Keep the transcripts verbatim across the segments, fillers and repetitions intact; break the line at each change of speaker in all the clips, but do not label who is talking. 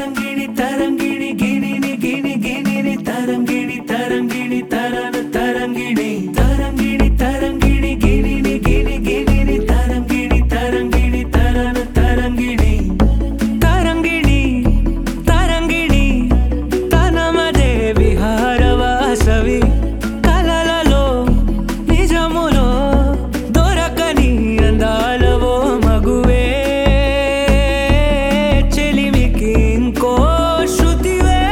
తరంగిణి తరంగిణి గిణిని గిణి గిణిని తరంగిణి తరంగిణి తరన తరంగిణి తరంగిణి తరంగిణి గిణిని గిణి గిణిని తరంగిణి తరంగిణి తరన తరంగిణి తరంగిణి తరంగిణి తనమదే విహారవాసవి కలలలో నిజములో దొరకని అందాలవో మగువే చెలిమికి ఇంకో శృతివే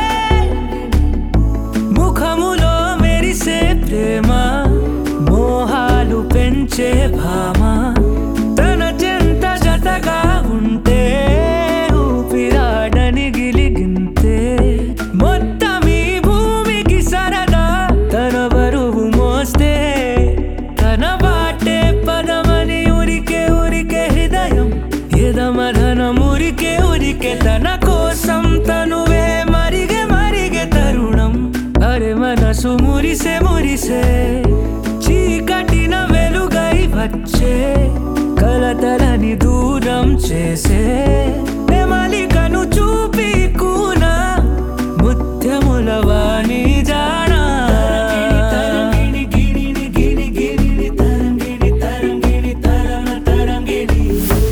ముఖములో మెరిసే ప్రేమ మోహాలు పెంచే భామ తన చెంత జతగా ఉంటే ఊపిరాడని గిలిగింతే మొత్తం ఈ భూమికి సరదా తన బరువు మోస్తే తన బాటే పదమని ఉరికే ఉరికే హృదయం ఎదమధనం ఉరికే ఉరికే తన కోసం తనువే మరిగే మరిగే తరుణం అరే మనసు మురిసే మురిసే చీకటిన వెలుగై వచ్చే కలతలని దూరం చేసే నెమలికను చూపి కూన ముత్యముల వాణి జానా తరంగిణి గిణిని గిణి గిణిని తరంగిణి తరంగిణి తరన తరంగిణి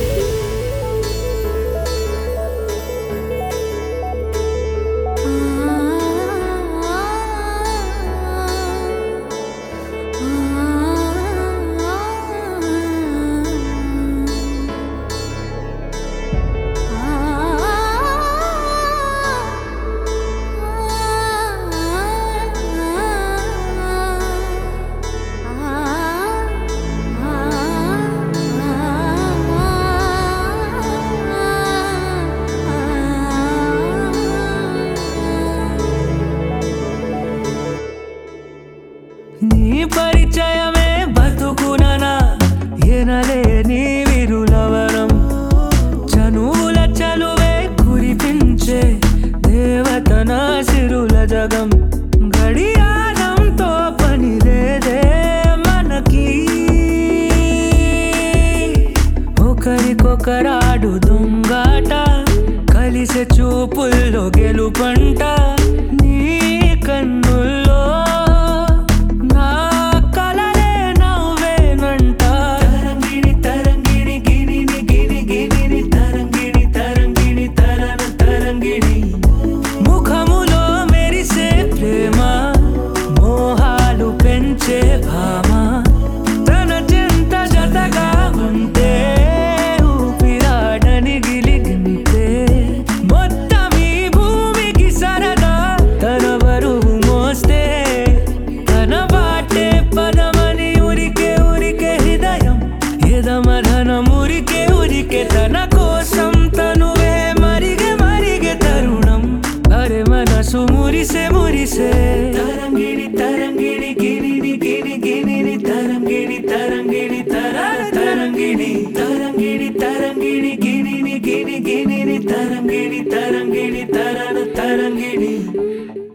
నీ పరిచయమే బతుకుననా ఎనలే నీ విరులవరం చనువుల చలువే కురిపించే దేవతన సిరుల జగం గడియారంతో పని లేదే మనకి ఒకరికొకరాడు దొంగాట కలిసే చూపుల్లో గెలుపంట నీ కన్నుల్లో నా కలలే నవ్వేనంట తరంగిణి తరంగిణి గిణిని గిణి గిణిని తరంగిణి తరంగిణి తరన తరంగిణి ముఖములో మెరిసే ప్రేమ మోహాలు పెంచే భామ తన చెంత జతగా ఉంటే ఊపిరాడని గిలిగింతే మొత్తం ఈ భూమికి సరదా తన బరువు మోస్తే తన బాటే పదమని ఉరికే ఉరికే హృదయం ఎదమధనం ఉరికే ఉరికే తన కోసం తనువే మరిగే మరిగే తరుణం అరే మనసు మురిసే మురిసే తరంగిణి తరంగిణి గిణిని గిణి గిణిని తరంగిణి తరంగిణి తరన తరంగిణి తరంగిణి తరంగిణి గిణిని గిణి గిణిని తరంగిణి తరంగిణి తరన తరంగిణి